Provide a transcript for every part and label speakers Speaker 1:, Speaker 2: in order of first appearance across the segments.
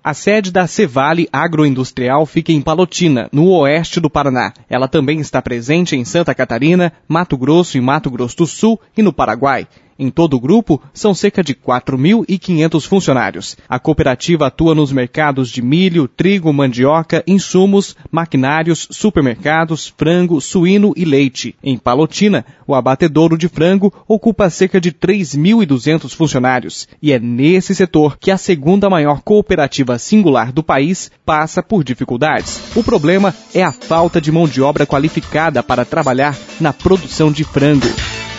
Speaker 1: A sede da Cevale Agroindustrial fica em Palotina, no oeste do Paraná. Ela também está presente em Santa Catarina, Mato Grosso e Mato Grosso do Sul e no Paraguai. Em todo o grupo, são cerca de 4.500 funcionários. A cooperativa atua nos mercados de milho, trigo, mandioca, insumos, maquinários, supermercados, frango, suíno e leite. Em Palotina, o abatedouro de frango ocupa cerca de 3.200 funcionários. E é nesse setor que a segunda maior cooperativa singular do país passa por dificuldades. O problema é a falta de mão de obra qualificada para trabalhar na produção de frango.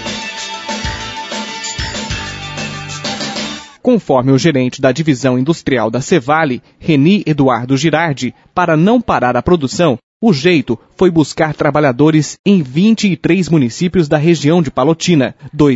Speaker 1: Conforme o gerente da divisão industrial da Cevale, Reni Eduardo Girardi, para não parar a produção, o jeito foi buscar trabalhadores em 23 municípios da região de Palotina.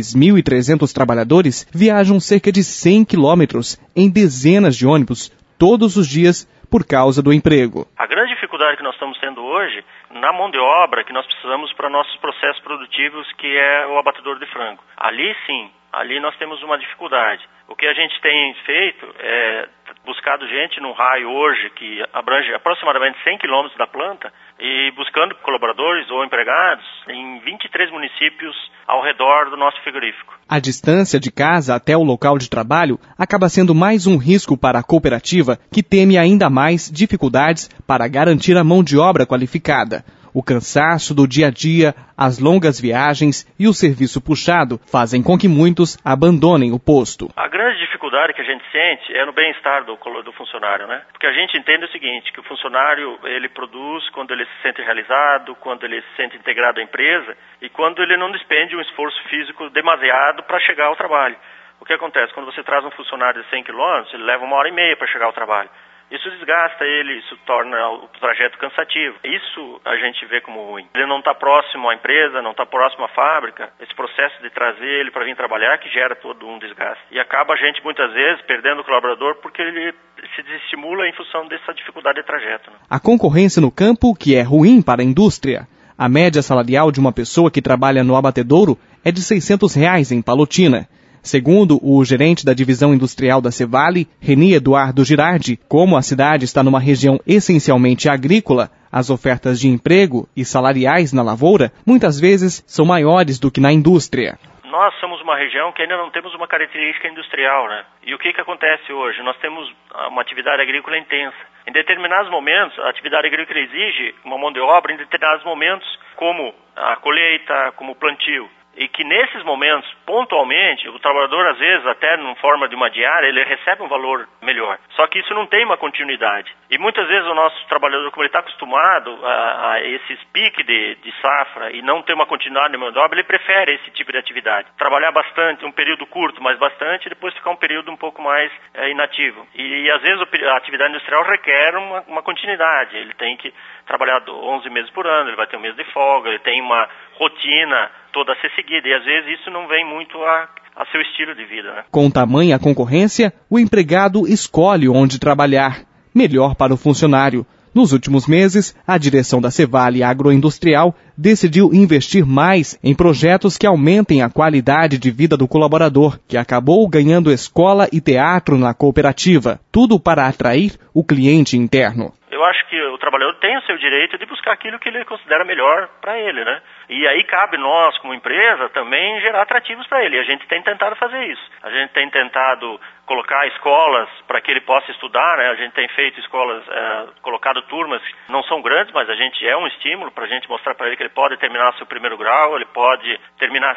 Speaker 1: 2.300 trabalhadores viajam cerca de 100 quilômetros em dezenas de ônibus todos os dias por causa do emprego.
Speaker 2: A grande dificuldade que nós estamos tendo hoje na mão de obra que nós precisamos para nossos processos produtivos, que é o abatedouro de frango. Ali sim, ali nós temos uma dificuldade. O que a gente tem feito é buscado gente num raio hoje que abrange aproximadamente 100 quilômetros da planta e buscando colaboradores ou empregados em 23 municípios ao redor do nosso frigorífico.
Speaker 1: A distância de casa até o local de trabalho acaba sendo mais um risco para a cooperativa, que teme ainda mais dificuldades para garantir a mão de obra qualificada. O cansaço do dia a dia, as longas viagens e o serviço puxado fazem com que muitos abandonem o posto.
Speaker 2: A grande dificuldade que a gente sente é no bem-estar do funcionário, né? Porque a gente entende o seguinte, que o funcionário ele produz quando ele se sente realizado, quando ele se sente integrado à empresa e quando ele não despende um esforço físico demasiado para chegar ao trabalho. O que acontece? Quando você traz um funcionário de 100 quilômetros, ele leva 1h30 para chegar ao trabalho. Isso desgasta ele, isso torna o trajeto cansativo. Isso a gente vê como ruim. Ele não está próximo à empresa, não está próximo à fábrica. Esse processo de trazer ele para vir trabalhar que gera todo um desgaste. E acaba a gente muitas vezes perdendo o colaborador porque ele se desestimula em função dessa dificuldade de trajeto. Né?
Speaker 1: A concorrência no campo, que é ruim para a indústria. A média salarial de uma pessoa que trabalha no abatedouro é de R$ 600 em Palotina. Segundo o gerente da divisão industrial da Cevale, Reni Eduardo Girardi, como a cidade está numa região essencialmente agrícola, as ofertas de emprego e salariais na lavoura muitas vezes são maiores do que na indústria.
Speaker 2: Nós somos uma região que ainda não temos uma característica industrial, né? E o que acontece hoje? Nós temos uma atividade agrícola intensa. Em determinados momentos, a atividade agrícola exige uma mão de obra em determinados momentos, como a colheita, como o plantio. E que nesses momentos, pontualmente, o trabalhador, às vezes, até em forma de uma diária, ele recebe um valor melhor. Só que isso não tem uma continuidade. E muitas vezes o nosso trabalhador, como ele está acostumado a esses piques de safra e não ter uma continuidade de mão de obra, ele prefere esse tipo de atividade. Trabalhar bastante, um período curto, mas bastante, e depois ficar um período um pouco mais inativo. E às vezes a atividade industrial requer uma continuidade. Ele tem que trabalhar 11 meses por ano, ele vai ter um mês de folga, ele tem uma rotina toda a ser seguida, e às vezes isso não vem muito a seu estilo de vida. Né?
Speaker 1: Com tamanha concorrência, o empregado escolhe onde trabalhar, melhor para o funcionário. Nos últimos meses, a direção da Cevale Agroindustrial decidiu investir mais em projetos que aumentem a qualidade de vida do colaborador, que acabou ganhando escola e teatro na cooperativa, tudo para atrair o cliente interno.
Speaker 2: Eu acho que o trabalhador tem o seu direito de buscar aquilo que ele considera melhor para ele, né? E aí cabe nós, como empresa, também gerar atrativos para ele. E a gente tem tentado fazer isso. A gente tem tentado colocar escolas para que ele possa estudar, né? A gente tem feito escolas, colocado turmas, não são grandes, mas a gente é um estímulo para a gente mostrar para ele que ele pode terminar seu primeiro grau, ele pode terminar,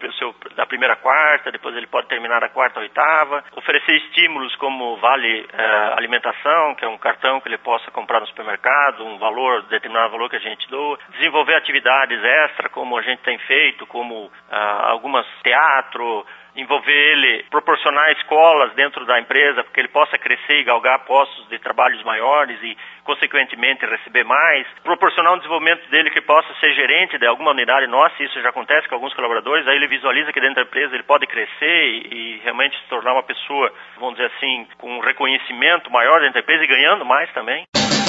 Speaker 2: da primeira à quarta, depois ele pode terminar da quarta à oitava. Oferecer estímulos como vale alimentação, que é um cartão que ele possa comprar no supermercado, determinado valor que a gente doa. Desenvolver atividades extra, como a gente tem feito, como algumas teatro, envolver ele, proporcionar escolas dentro da empresa, porque ele possa crescer e galgar postos de trabalhos maiores e, consequentemente, receber mais. Proporcionar um desenvolvimento dele que possa ser gerente de alguma unidade nossa, e isso já acontece com alguns colaboradores, aí ele visualiza que dentro da empresa ele pode crescer e realmente se tornar uma pessoa, vamos dizer assim, com um reconhecimento maior dentro da empresa e ganhando mais também.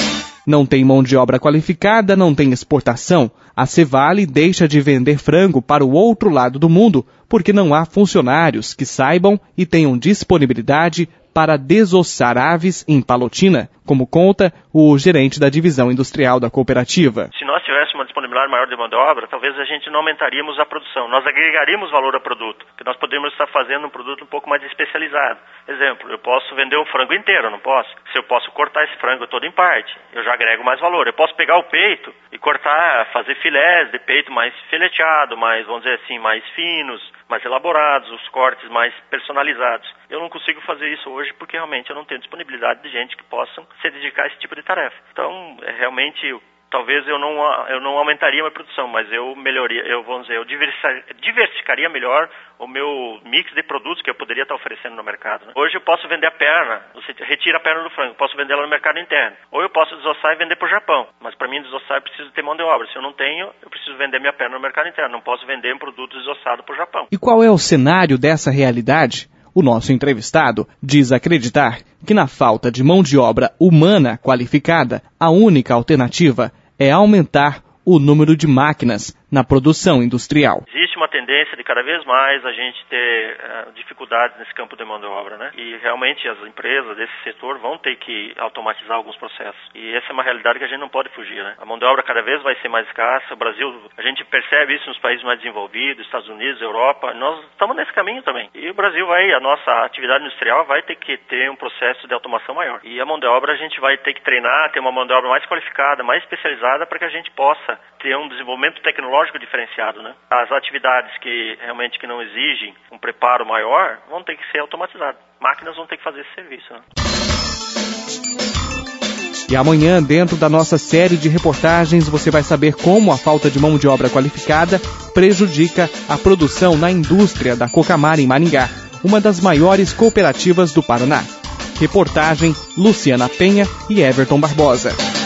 Speaker 1: Não tem mão de obra qualificada, não tem exportação. A Cevale deixa de vender frango para o outro lado do mundo porque não há funcionários que saibam e tenham disponibilidade para desossar aves em Palotina, como conta o gerente da divisão industrial da cooperativa.
Speaker 2: Se nós tivéssemos uma disponibilidade maior de mão de obra, talvez a gente não aumentaríamos a produção, nós agregaríamos valor ao produto, que nós poderíamos estar fazendo um produto um pouco mais especializado. Exemplo, eu posso vender um frango inteiro, não posso? Se eu posso cortar esse frango todo em parte, eu já agrego mais valor. Eu posso pegar o peito e cortar, fazer filés de peito mais fileteado, mais, vamos dizer assim, mais finos, mais elaborados, os cortes mais personalizados. Eu não consigo fazer isso hoje porque realmente eu não tenho disponibilidade de gente que possam se dedicar a esse tipo de tarefa. Então, realmente, talvez eu não aumentaria a minha produção, mas eu diversificaria melhor o meu mix de produtos que eu poderia estar oferecendo no mercado. Né? Hoje eu posso vender a perna, você retira a perna do frango, posso vender ela no mercado interno. Ou eu posso desossar e vender para o Japão, mas para mim desossar eu preciso ter mão de obra. Se eu não tenho, eu preciso vender minha perna no mercado interno, não posso vender um produto desossado para o Japão.
Speaker 1: E qual é o cenário dessa realidade? O nosso entrevistado diz acreditar que na falta de mão de obra humana qualificada, a única alternativa é aumentar o número de máquinas na produção industrial.
Speaker 2: Existe uma tendência de cada vez mais a gente ter dificuldades nesse campo de mão de obra, né? E realmente as empresas desse setor vão ter que automatizar alguns processos. E essa é uma realidade que a gente não pode fugir, né? A mão de obra cada vez vai ser mais escassa. O Brasil, a gente percebe isso nos países mais desenvolvidos, Estados Unidos, Europa. Nós estamos nesse caminho também. E o Brasil a nossa atividade industrial vai ter que ter um processo de automação maior. E a mão de obra a gente vai ter que treinar, ter uma mão de obra mais qualificada, mais especializada para que a gente possa ter um desenvolvimento tecnológico diferenciado, né? As atividades que realmente não exigem um preparo maior vão ter que ser automatizadas. Máquinas vão ter que fazer esse serviço, né?
Speaker 1: E amanhã, dentro da nossa série de reportagens, você vai saber como a falta de mão de obra qualificada prejudica a produção na indústria da Cocamar em Maringá, uma das maiores cooperativas do Paraná. Reportagem Luciana Penha e Everton Barbosa.